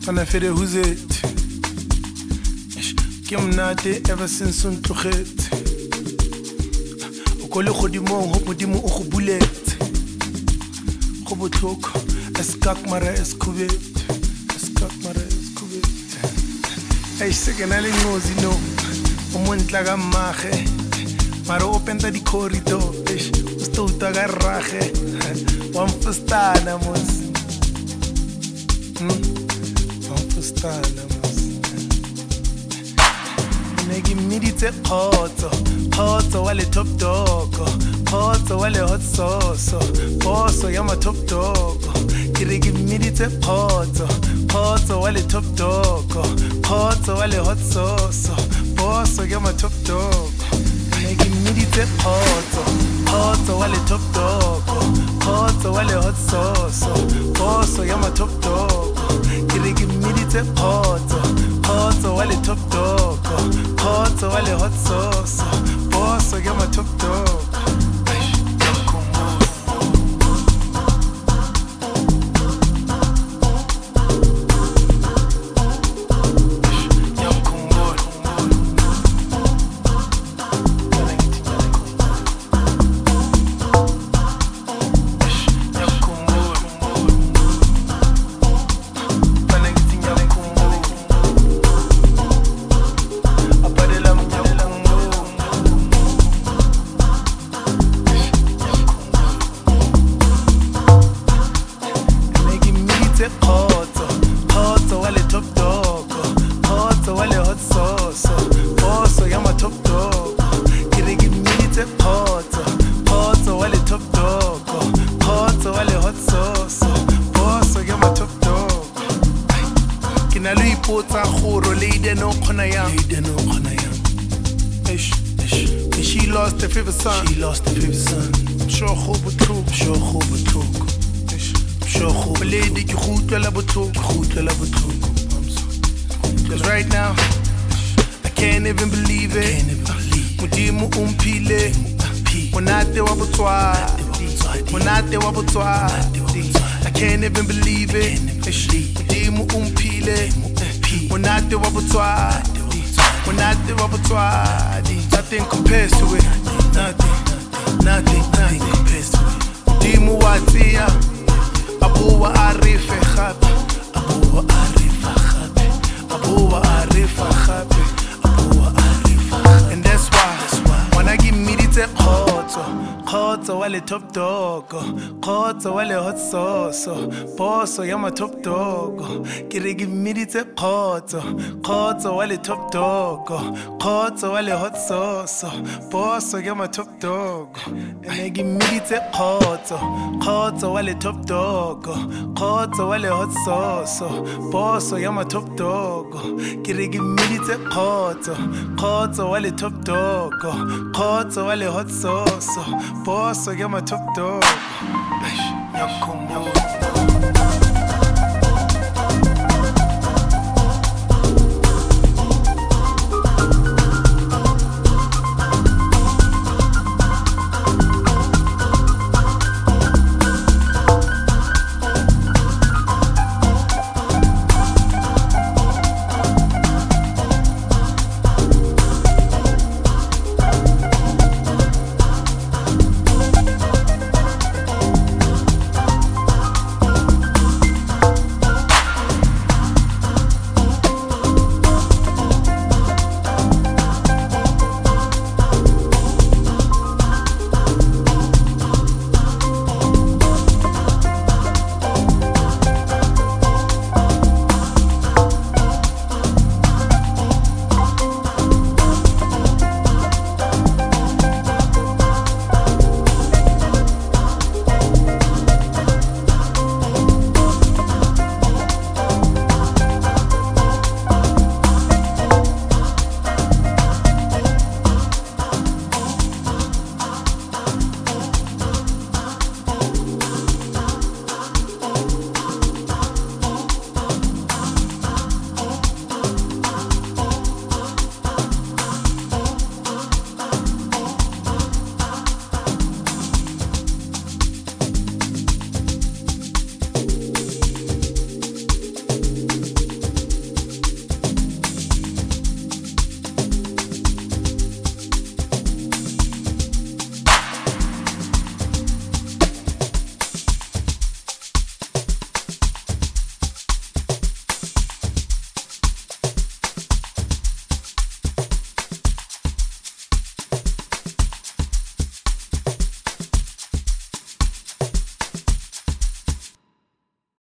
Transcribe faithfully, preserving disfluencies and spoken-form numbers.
Tana fede who's it? Kim nate ever since on to hit. Okole khodimo hopodimo o go bullet. Go botlhoko eskak mara eskubet. Eskak mara eskubet. Hey sekena le ngozi no. Umontla ka mage. Mara openta di corridor. Usto utaga rage. One fustana mos. Hmm. Negi midite khoto khoto wale top dog khoto wale hot sauce boso yama top dog kirigi midite khoto khoto wale top dog khoto wale hot sauce boso yama top dog negi midite khoto khoto wale top dog khoto wale hot sauce boso yama top dog kirigi midite khoto khoto wale top dog khoto wale hot sauce boso yama top dog Pota khoro lady no khona yang lady no khona yang ish ish she lost her favorite son she lost her favorite son sure kho botlhoko sure kho botlhoko ish sure kho lady ke khutla la botlhoko khutla la botlhoko cuz right now I can't even believe it modimo umpile monate wa botswa monate wa botswa I can't even believe it ish modimo umpile Monate wa botswadi, monate wa botswadi. Nothing compares to it. Nothing, nothing, nothing compares to it. Dimu watia, abuwa arife khabe, abuwa arifa khabe, abuwa arifa khabe, abuwa arifa khabe. And that's why, when I give me the khoto, khoto wale top dog, khoto wale hot sauce, boso yama top dog. Kiri give me the khoto, khoto wale top dog, khoto wale hot sauce, boso yama top dog. And they give me the khoto, khoto wale top dog, khoto wale hot sauce, boso yama top dog. Kiri give me the khoto, khoto wale top dog, khoto wale hot sauce, boso yama top dog. Yakumbo.